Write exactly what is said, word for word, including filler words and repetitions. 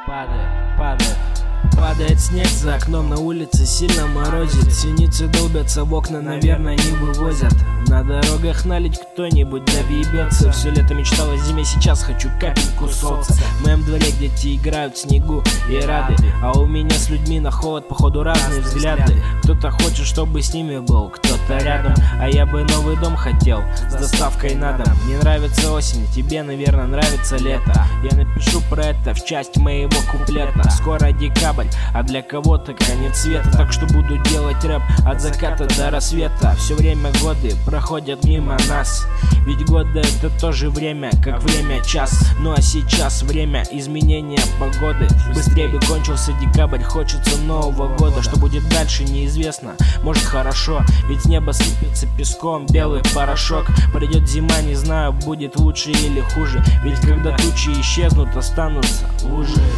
Падает, падает. Падает снег, за окном на улице сильно морозит. Синицы долбятся в окна, наверное, не вывозят. На дорогах налить кто-нибудь да въебется. Все лето мечтал о зиме, сейчас хочу капельку солнца. В моем дворе дети играют в снегу и рады, а у меня с людьми на холод походу разные взгляды. Кто-то хочет, чтобы с ними был кто-то рядом, а я бы новый дом хотел с доставкой на дом. Мне нравится осень, тебе, наверное, нравится лето. Я напишу про это в часть моего куплета. Скоро декабрь, а для кого-то конец света. Так что буду делать рэп от заката до рассвета. Все время годы проходят мимо нас, ведь годы это тоже время, как время час. Ну а сейчас время изменения погоды. Быстрее бы кончился декабрь, хочется нового года. Что будет дальше, неизвестно, может хорошо, ведь небо сыпется песком, белый порошок. Придет зима, не знаю, будет лучше или хуже, ведь когда тучи исчезнут, останутся лужи.